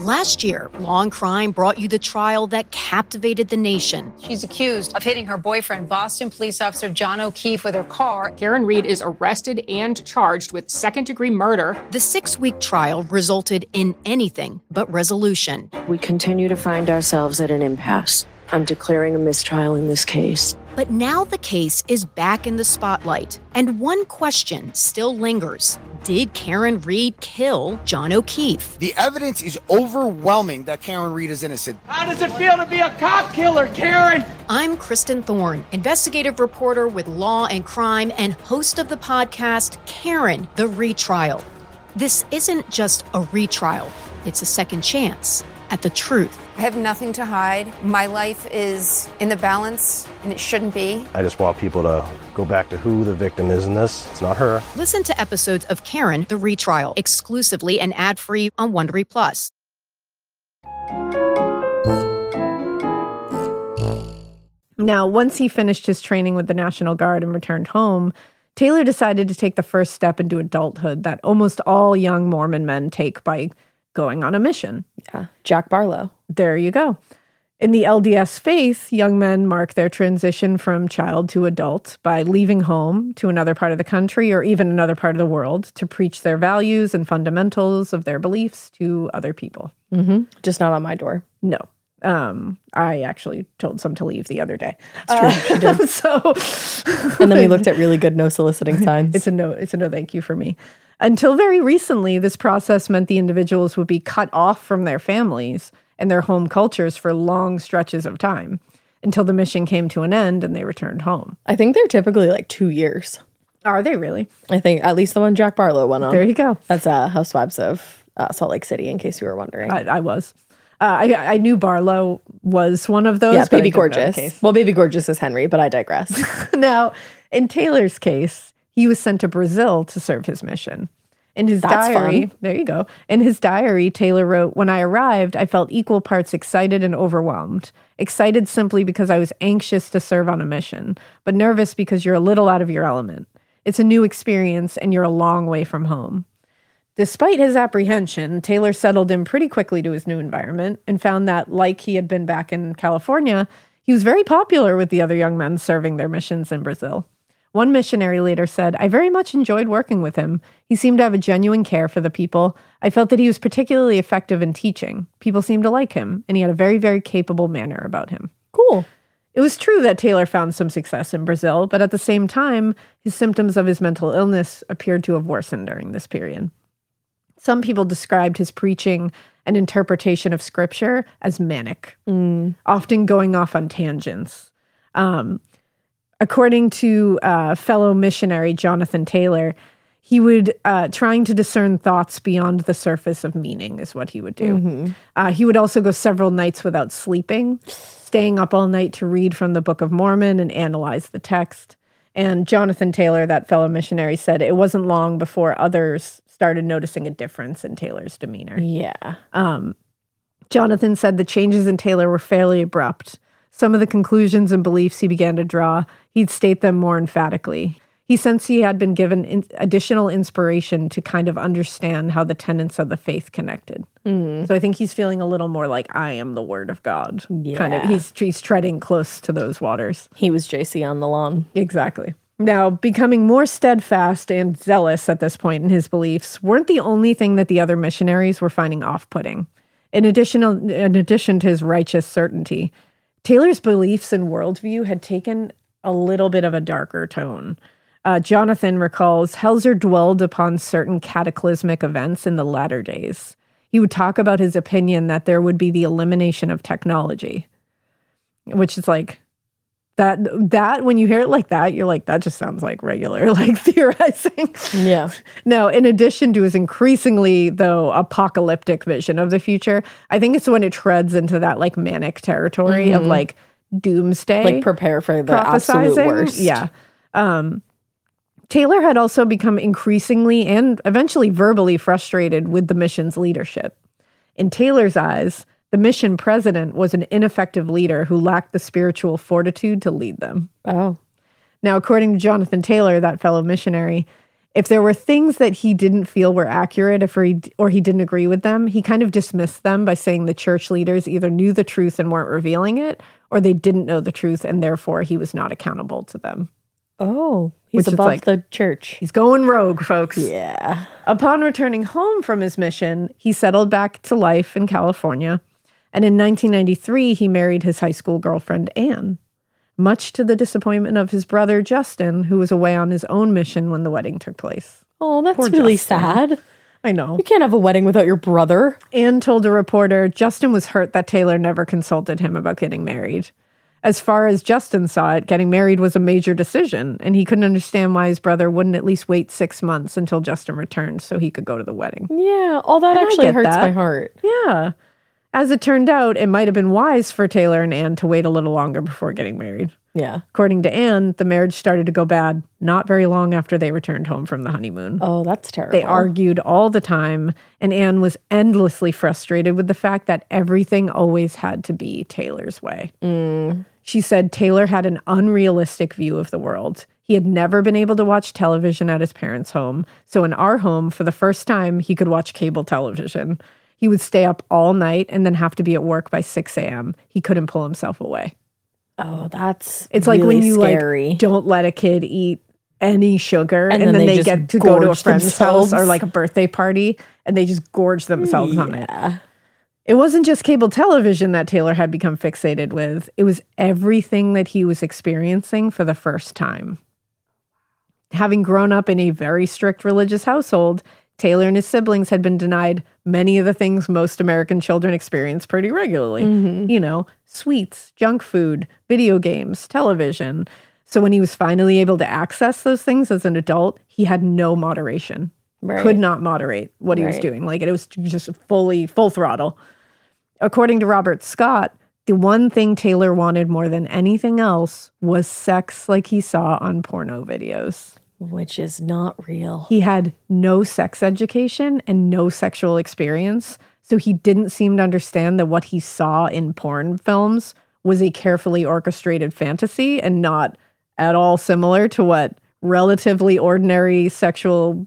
Last year, Law and Crime brought you the trial that captivated the nation. She's accused of hitting her boyfriend, Boston police officer John O'Keefe, with her car. Karen Reed is arrested and charged with second-degree murder. The 6-week trial resulted in anything but resolution. We continue to find ourselves at an impasse. I'm declaring a mistrial in this case. But now the case is back in the spotlight, and one question still lingers. Did Karen Reed kill John O'Keefe? The evidence is overwhelming that Karen Reed is innocent. How does it feel to be a cop killer, Karen? I'm Kristen Thorne, investigative reporter with Law and Crime and host of the podcast, Karen, the Retrial. This isn't just a retrial. It's a second chance at the truth. I have nothing to hide. My life is in the balance, and it shouldn't be. I just want people to go back to who the victim is in this. It's not her. Listen to episodes of Karen, the Retrial, exclusively and ad-free on Wondery Plus. Now, once he finished his training with the National Guard and returned home, Taylor decided to take the first step into adulthood that almost all young Mormon men take by going on a mission. Yeah, Jack Barlow. There you go. In the LDS faith, young men mark their transition from child to adult by leaving home to another part of the country or even another part of the world to preach their values and fundamentals of their beliefs to other people. Mm-hmm. Just not on my door. No. I actually told some to leave the other day. It's true. She did. So, and then we looked at really good no soliciting signs. It's a no thank you for me. Until very recently, this process meant the individuals would be cut off from their families and their home cultures for long stretches of time until the mission came to an end and they returned home. I think they're typically like 2 years. Are they really? I think at least the one Jack Barlow went on. There you go. That's Housewives of Salt Lake City, in case you were wondering. I was. I knew Barlow was one of those. Yeah, Baby Gorgeous. Well, Baby Gorgeous is Henry, but I digress. Now, in Taylor's case, he was sent to Brazil to serve his mission. In his diary, there you go. In his diary, Taylor wrote, "When I arrived, I felt equal parts excited and overwhelmed. Excited simply because I was anxious to serve on a mission, but nervous because you're a little out of your element. It's a new experience and you're a long way from home." Despite his apprehension, Taylor settled in pretty quickly to his new environment and found that, like he had been back in California, he was very popular with the other young men serving their missions in Brazil. One missionary later said, "I very much enjoyed working with him. He seemed to have a genuine care for the people. I felt that he was particularly effective in teaching. People seemed to like him, and he had a very, very capable manner about him." Cool. It was true that Taylor found some success in Brazil, but at the same time, his symptoms of his mental illness appeared to have worsened during this period. Some people described his preaching and interpretation of scripture as manic, often going off on tangents. According to fellow missionary Jonathan Taylor, he would, trying to discern thoughts beyond the surface of meaning is what he would do. Mm-hmm. He would also go several nights without sleeping, staying up all night to read from the Book of Mormon and analyze the text. And Jonathan Taylor, that fellow missionary, said it wasn't long before others started noticing a difference in Taylor's demeanor. Yeah. Jonathan said the changes in Taylor were fairly abrupt. Some of the conclusions and beliefs he began to draw, he'd state them more emphatically. He sensed he had been given additional inspiration to kind of understand how the tenets of the faith connected. So I think he's feeling a little more like, I am the word of God. Yeah. Kind of, he's treading close to those waters. He was JC on the lawn. Exactly. Now, becoming more steadfast and zealous at this point in his beliefs weren't the only thing that the other missionaries were finding off-putting. In addition to his righteous certainty, Taylor's beliefs and worldview had taken a little bit of a darker tone. Jonathan recalls Helzer dwelled upon certain cataclysmic events in the latter days. He would talk about his opinion that there would be the elimination of technology, which is like, that when you hear it like that, you're like, that just sounds like regular, like theorizing. Yeah. Now, in addition to his increasingly, though, apocalyptic vision of the future, I think it's when it treads into that like manic territory of like doomsday. Like prepare for the absolute worst. Yeah. Taylor had also become increasingly and eventually verbally frustrated with the mission's leadership. In Taylor's eyes, the mission president was an ineffective leader who lacked the spiritual fortitude to lead them. Oh. Now, according to Jonathan Taylor, that fellow missionary, If there were things that he didn't feel were accurate or he didn't agree with them, he kind of dismissed them by saying the church leaders either knew the truth and weren't revealing it, or they didn't know the truth and therefore he was not accountable to them. Oh, he's above the church. He's going rogue, folks. Yeah. Upon returning home from his mission, he settled back to life in California. And in 1993, he married his high school girlfriend, Anne, much to the disappointment of his brother, Justin, who was away on his own mission when the wedding took place. Oh, that's Poor really Justin. sad. I know. You can't have a wedding without your brother. Anne told a reporter Justin was hurt that Taylor never consulted him about getting married. As far as Justin saw it, getting married was a major decision, and he couldn't understand why his brother wouldn't at least wait 6 months until Justin returned so he could go to the wedding. Yeah, all that And I actually get hurts that. my heart. Yeah. As it turned out, it might have been wise for Taylor and Anne to wait a little longer before getting married. Yeah. According to Anne, the marriage started to go bad not very long after they returned home from the honeymoon. Oh, that's terrible. They argued all the time, and Anne was endlessly frustrated with the fact that everything always had to be Taylor's way. She said Taylor had an unrealistic view of the world. He had never been able to watch television at his parents' home, so in our home, for the first time, he could watch cable television. He would stay up all night and then have to be at work by 6 a.m. He couldn't pull himself away. Oh, that's It's really like when you scary. like don't let a kid eat any sugar and, And then then they they just get to go to a gorge friend's themselves. house or like a birthday party and they just gorge themselves on it. Yeah. It wasn't just cable television that Taylor had become fixated with. It was everything that he was experiencing for the first time. Having grown up in a very strict religious household, Taylor and his siblings had been denied many of the things most American children experience pretty regularly. You know, sweets, junk food, video games, television. So when he was finally able to access those things as an adult, he had no moderation. Right. Could not moderate what he was Right. doing. Like it was just full throttle. According to Robert Scott, the one thing Taylor wanted more than anything else was sex like he saw on porno videos. Which is not real. He had no sex education and no sexual experience, so he didn't seem to understand that what he saw in porn films was a carefully orchestrated fantasy and not at all similar to what relatively ordinary sexual,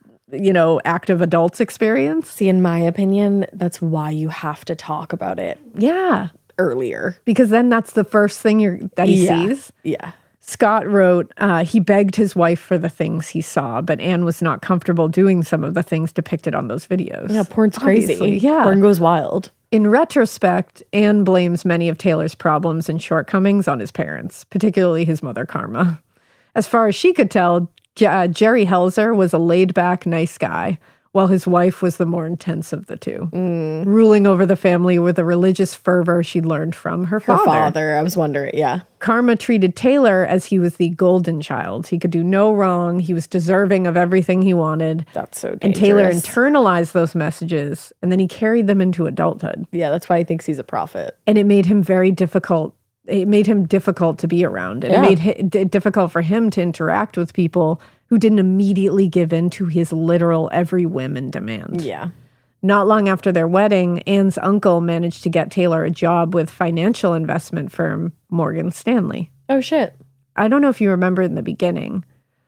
active adults experience. See, in my opinion, that's why you have to talk about it Yeah, earlier. because then that's the first thing that he sees. Yeah. Scott wrote, he begged his wife for the things he saw, but Anne was not comfortable doing some of the things depicted on those videos. Yeah, porn's Obviously, crazy. Yeah. Porn goes wild. In retrospect, Anne blames many of Taylor's problems and shortcomings on his parents, particularly his mother, Karma. As far as she could tell, Jerry Helzer was a laid-back, nice guy, while his wife was the more intense of the two, ruling over the family with a religious fervor she'd learned from her father. I was wondering, yeah. Karma treated Taylor as he was the golden child. He could do no wrong. He was deserving of everything he wanted. That's so dangerous. And Taylor internalized those messages, and then he carried them into adulthood. Yeah, that's why he thinks he's a prophet. And it made him very difficult. It made him difficult to be around. And Yeah. it made it difficult for him to interact with people who didn't immediately give in to his literal every whim and demand. Yeah. Not long after their wedding, Anne's uncle managed to get Taylor a job with financial investment firm Morgan Stanley. Oh, shit. I don't know if you remember in the beginning,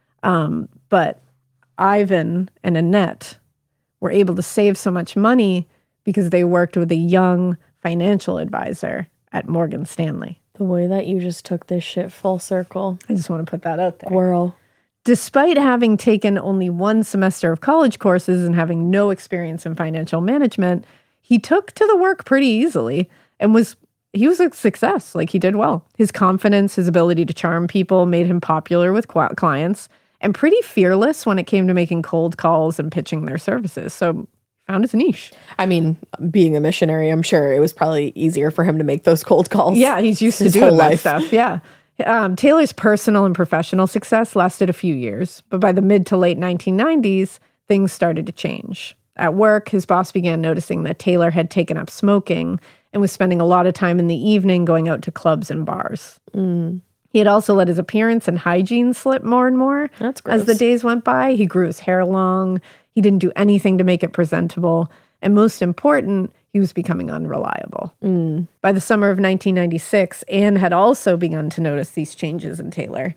but Ivan and Annette were able to save so much money because they worked with a young financial advisor at Morgan Stanley. The way that you just took this shit full circle. I just want to put that out there. Squirrel. Despite having taken only one semester of college courses and having no experience in financial management, he took to the work pretty easily and he was a success. Like, he did well. His confidence, his ability to charm people made him popular with clients and pretty fearless when it came to making cold calls and pitching their services. So found his niche. I mean, being a missionary, I'm sure it was probably easier for him to make those cold calls. Yeah, he's used to his doing whole that life. stuff. Yeah. Taylor's personal and professional success lasted a few years, but by the mid to late 1990s, things started to change. At work, his boss began noticing that Taylor had taken up smoking and was spending a lot of time in the evening going out to clubs and bars. He had also let his appearance and hygiene slip more and more. That's gross. As the days went by, he grew his hair long. He didn't do anything to make it presentable. And most important, he was becoming unreliable. By the summer of 1996, Anne had also begun to notice these changes in Taylor.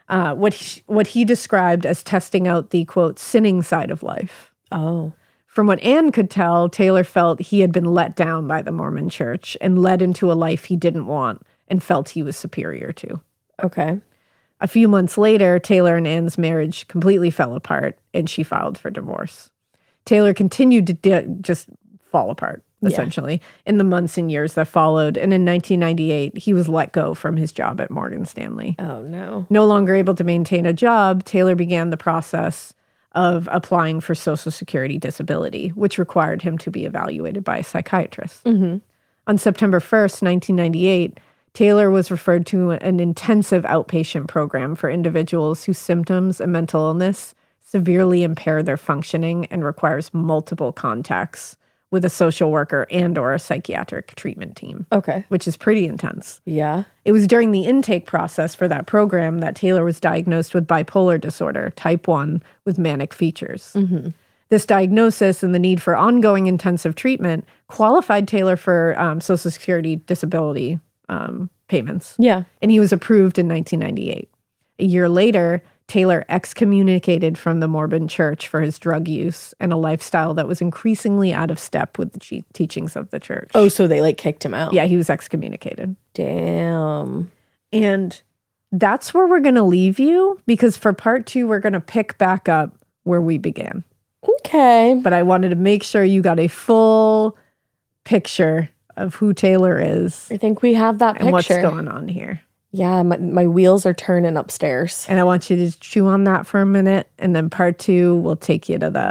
what he described as testing out the, quote, sinning side of life. Oh. From what Anne could tell, Taylor felt he had been let down by the Mormon church and led into a life he didn't want and felt he was superior to. Okay. A few months later, Taylor and Anne's marriage completely fell apart, and she filed for divorce. Taylor continued to just fall apart, essentially, in the months and years that followed. And in 1998, he was let go from his job at Morgan Stanley. Oh, no. No longer able to maintain a job, Taylor began the process of applying for Social Security disability, which required him to be evaluated by a psychiatrist. Mm-hmm. On September 1st, 1998, Taylor was referred to an intensive outpatient program for individuals whose symptoms and mental illness severely impair their functioning and requires multiple contacts with a social worker and or a psychiatric treatment team. Okay. Which is pretty intense. Yeah. It was during the intake process for that program that Taylor was diagnosed with bipolar disorder, type 1, with manic features. Mm-hmm. This diagnosis and the need for ongoing intensive treatment qualified Taylor for Social Security disability payments. Yeah. And he was approved in 1998. A year later, Taylor excommunicated from the Mormon church for his drug use and a lifestyle that was increasingly out of step with the teachings of the church. Oh, so they kicked him out. Yeah, he was excommunicated. Damn. And that's where we're going to leave you, because for part 2, we're going to pick back up where we began. Okay. But I wanted to make sure you got a full picture of who Taylor is. I think we have that picture. And what's going on here. Yeah, my wheels are turning upstairs. And I want you to chew on that for a minute, and then part 2 will take you to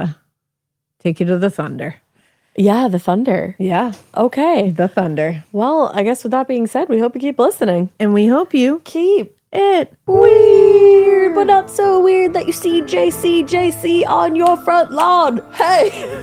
the thunder. Yeah, the thunder. Yeah. Okay. The thunder. Well, I guess with that being said, we hope you keep listening. And we hope you keep it weird, but not so weird that you see JC on your front lawn. Hey!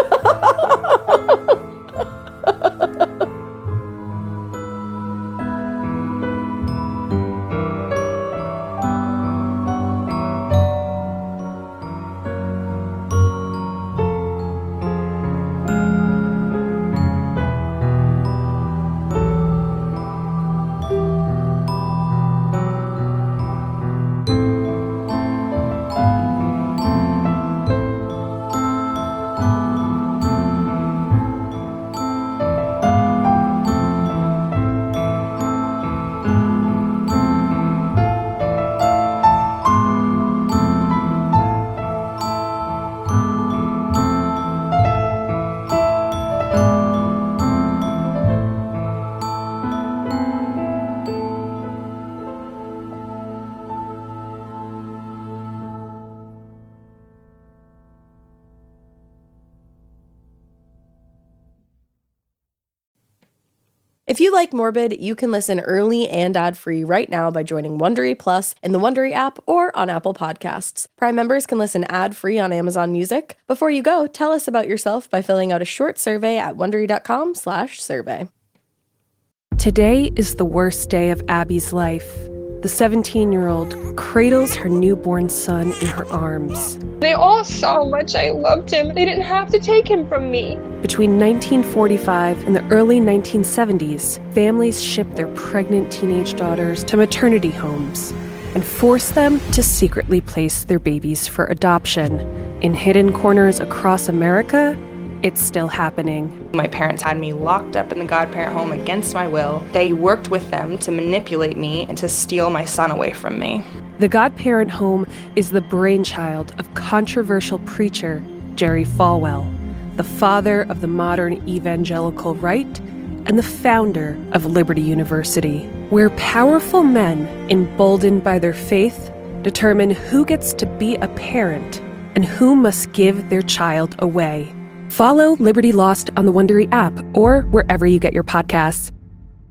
If you like Morbid, you can listen early and ad-free right now by joining Wondery Plus in the Wondery app or on Apple Podcasts. Prime members can listen ad-free on Amazon Music. Before you go, tell us about yourself by filling out a short survey at Wondery.com/survey. Today is the worst day of Abby's life. The 17-year-old cradles her newborn son in her arms. They all saw how much I loved him. They didn't have to take him from me. Between 1945 and the early 1970s, families shipped their pregnant teenage daughters to maternity homes and forced them to secretly place their babies for adoption. In hidden corners across America, it's still happening. My parents had me locked up in the godparent home against my will. They worked with them to manipulate me and to steal my son away from me. The godparent home is the brainchild of controversial preacher Jerry Falwell, the father of the modern evangelical right and the founder of Liberty University, where powerful men, emboldened by their faith, determine who gets to be a parent and who must give their child away. Follow Liberty Lost on the Wondery app or wherever you get your podcasts.